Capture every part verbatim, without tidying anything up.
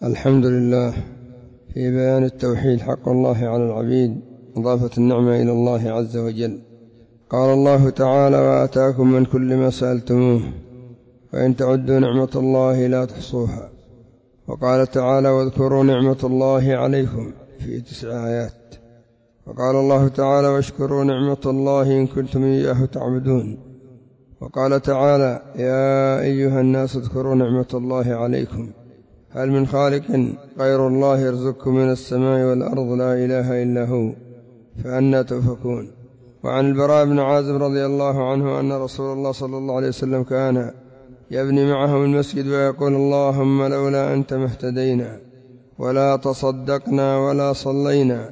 الحمد لله. في بيان التوحيد حق الله على العبيد، إضافة النعمة إلى الله عز وجل. قال الله تعالى: وآتاكم من كل ما سألتموه وإن تعدوا نعمة الله لا تحصوها. وقال تعالى: واذكروا نعمة الله عليكم في تسع آيات. وقال الله تعالى: واشكروا نعمة الله إن كنتم إياه تعبدون. وقال تعالى: يا أيها الناس اذكروا نعمة الله عليكم هل من خالق غير الله يرزقكم من السماء والأرض لا إله إلا هو فأنى تؤفكون. وعن البراء بن عازب رضي الله عنه أن رسول الله صلى الله عليه وسلم كان يبني معهم المسجد ويقول: اللهم لولا أنت ما اهتدينا ولا تصدقنا ولا صلينا،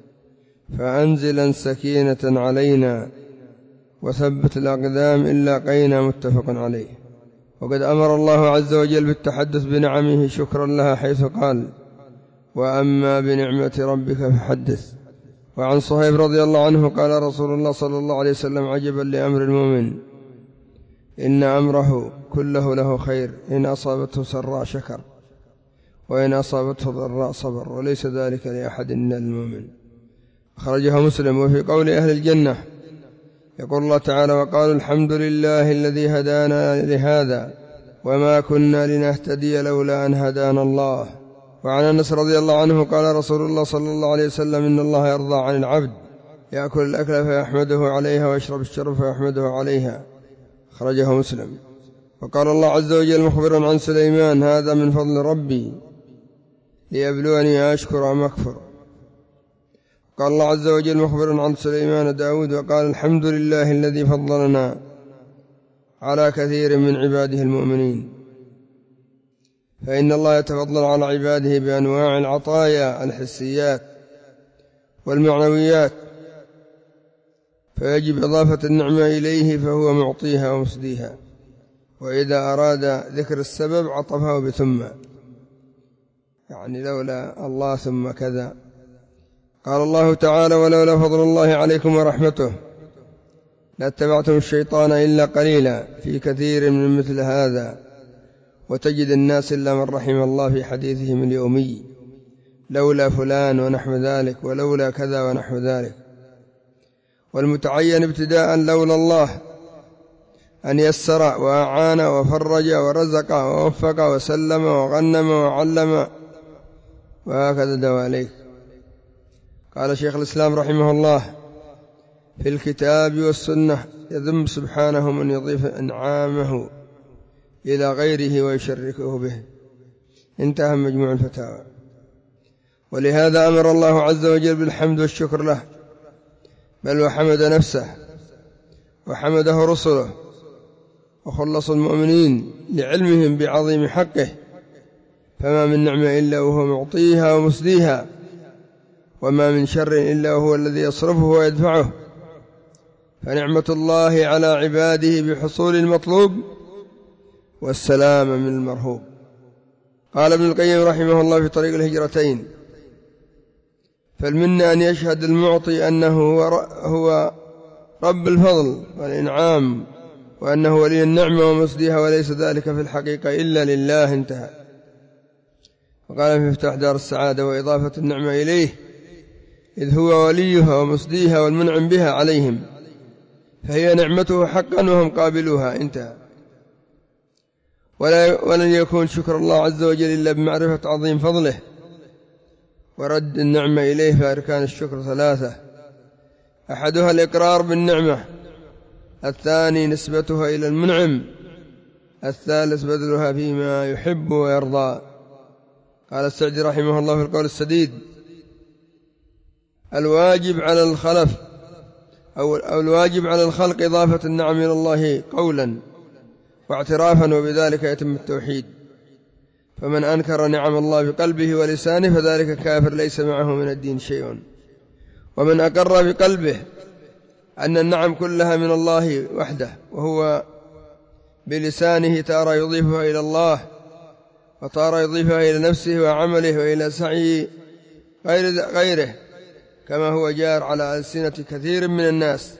فأنزلا سكينة علينا وثبت الأقدام إلا قينا. متفق عليه. وقد أمر الله عز وجل بالتحدث بنعمه شكرا لها، حيث قال: وأما بنعمة ربك فحدث. وعن صهيب رضي الله عنه قال رسول الله صلى الله عليه وسلم: عجبا لأمر المؤمن إن أمره كله له خير، إن أصابته سراء شكر وإن أصابته ضراء صبر، وليس ذلك لأحد إلا المؤمن. أخرجه مسلم. وفي قول أهل الجنة يقول الله تعالى: وقالوا الحمد لله الذي هدانا لهذا وما كنا لنهتدي لولا أن هدانا الله. وعن أنس رضي الله عنه قال رسول الله صلى الله عليه وسلم: إن الله يرضى عن العبد يأكل الأكل فيحمده عليها ويشرب الشرب فيحمده عليها. أخرجه مسلم. وقال الله عز وجل مخبرا عن سليمان: هذا من فضل ربي ليبلوني أشكر أم أكفر. قال الله عز وجل مخبرا عن سليمان داود وقال: الحمد لله الذي فضلنا على كثير من عباده المؤمنين. فإن الله يتفضل على عباده بأنواع العطايا الحسيات والمعنويات، فيجب إضافة النعمة إليه فهو معطيها ومسديها. وإذا أراد ذكر السبب عطفه بثم، يعني لولا الله ثم كذا. قال الله تعالى: ولولا فضل الله عليكم ورحمته لاتبعتم الشيطان إلا قليلا، في كثير من مثل هذا وتجد الناس إلا من رحم الله في حديثهم اليومي: لولا فلان ونحو ذلك، ولولا كذا ونحو ذلك. والمتعين ابتداء لولا الله أن يسر وأعان وفرج ورزق ووفق وسلم وغنم وعلم، وهكذا دواليك. قال شيخ الإسلام رحمه الله: في الكتاب والسنة يذم سبحانه من يضيف إنعامه إلى غيره ويشركه به. انتهى مجموع الفتاوى. ولهذا أمر الله عز وجل بالحمد والشكر له، بل وحمد نفسه وحمده رسله وخلص المؤمنين لعلمهم بعظيم حقه، فما من نعمة إلا وهو معطيها ومسديها، وما من شر إلا هو الذي يصرفه ويدفعه. فنعمة الله على عباده بحصول المطلوب والسلام من المرهوب. قال ابن القيم رحمه الله في طريق الهجرتين: فالمنة أن يشهد المعطي أنه هو رب الفضل والإنعام، وأنه ولي النعمة ومسديها، وليس ذلك في الحقيقة إلا لله. انتهى. وقال في مفتاح دار السعادة: وإضافة النعمة إليه إذ هو وليها ومسديها والمنعم بها عليهم، فهي نعمته حقا وهم قابلوها. انتهى. ولن يكون شكر الله عز وجل إلا بمعرفة عظيم فضله ورد النعمة إليه. فأركان الشكر ثلاثة: أحدها الإقرار بالنعمة، الثاني نسبتها إلى المنعم، الثالث بذلها فيما يحب ويرضى. قال السعدي رحمه الله في القول السديد: الواجب على الخلف أو الواجب على الخلق إضافة النعم إلى الله قولا واعترافا، وبذلك يتم التوحيد. فمن أنكر نعم الله بقلبه ولسانه فذلك كافر ليس معه من الدين شيء. ومن أقر بقلبه أن النعم كلها من الله وحده، وهو بلسانه تارة يضيفها إلى الله وتارة يضيفها إلى نفسه وعمله وإلى سعي غير غيره، كما هو جار على ألسنة كثير من الناس،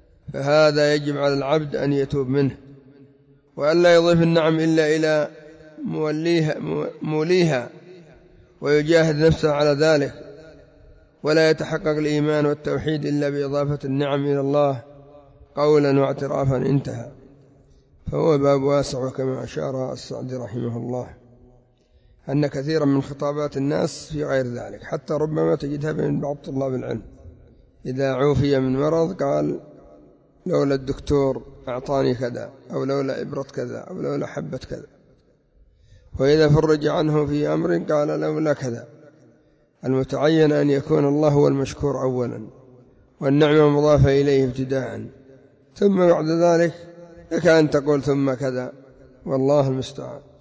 فهذا يجب على العبد أن يتوب منه، وأن لا يضيف النعم إلا إلى موليها, موليها ويجاهد نفسه على ذلك، ولا يتحقق الإيمان والتوحيد إلا بإضافة النعم إلى الله قولا واعترافا، انتهى. فهو باب واسع، كما أشار السعدي رحمه الله أن كثيرا من خطابات الناس في غير ذلك، حتى ربما تجدها من بعض طلاب العلم إذا عوفي من مرض قال لولا الدكتور أعطاني كذا، أو لولا إبرة كذا، أو لولا حبة كذا. وإذا فرج عنه في أمر قال لولا كذا. المتعين أن يكون الله هو المشكور أولا، والنعمة مضافة إليه ابتداء، ثم بعد ذلك لك أن تقول ثم كذا، والله المستعان.